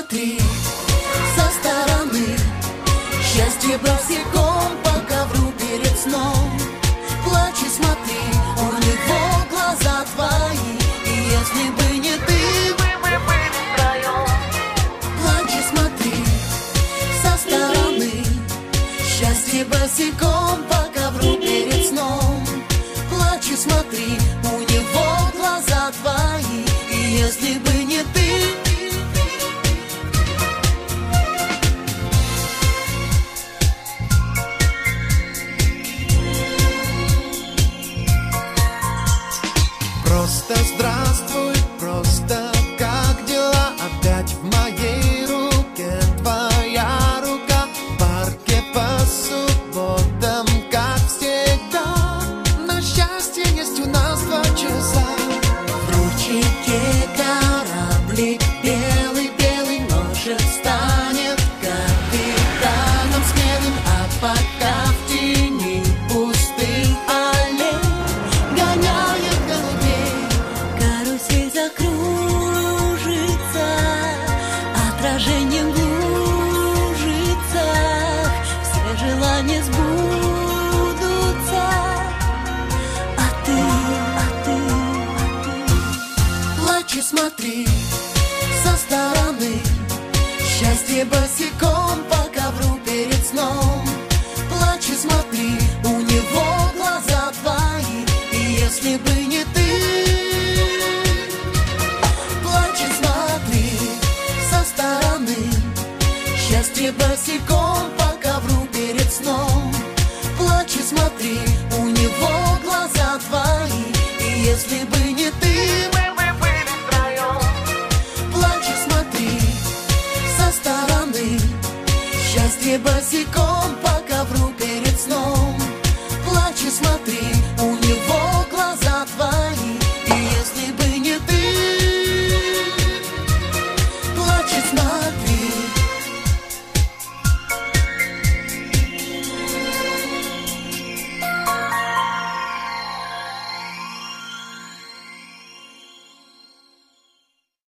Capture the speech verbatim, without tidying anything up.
смотри со стороны, счастье босиком по ковру перед сном. Плачь и смотри, у него глаза твои, и если бы не ты, мы бы были втроем. Плачь и смотри со стороны, счастье босиком по ковру перед сном. Плачь и смотри, у него глаза твои, и если бы не ты. Просто здравствуй, просто как дела? Опять в моей руке твоя рука. В парке по субботам, как всегда. На счастье есть у нас два часа. В ручейке кораблик белый-белый, может, станет капитаном смелым. А пока в тени пустых аллей гоняет голубей, карусель закружится, отражением глужится, все желания сбудутся. А ты, а ты, а ты плачь и смотри со стороны, счастье босиком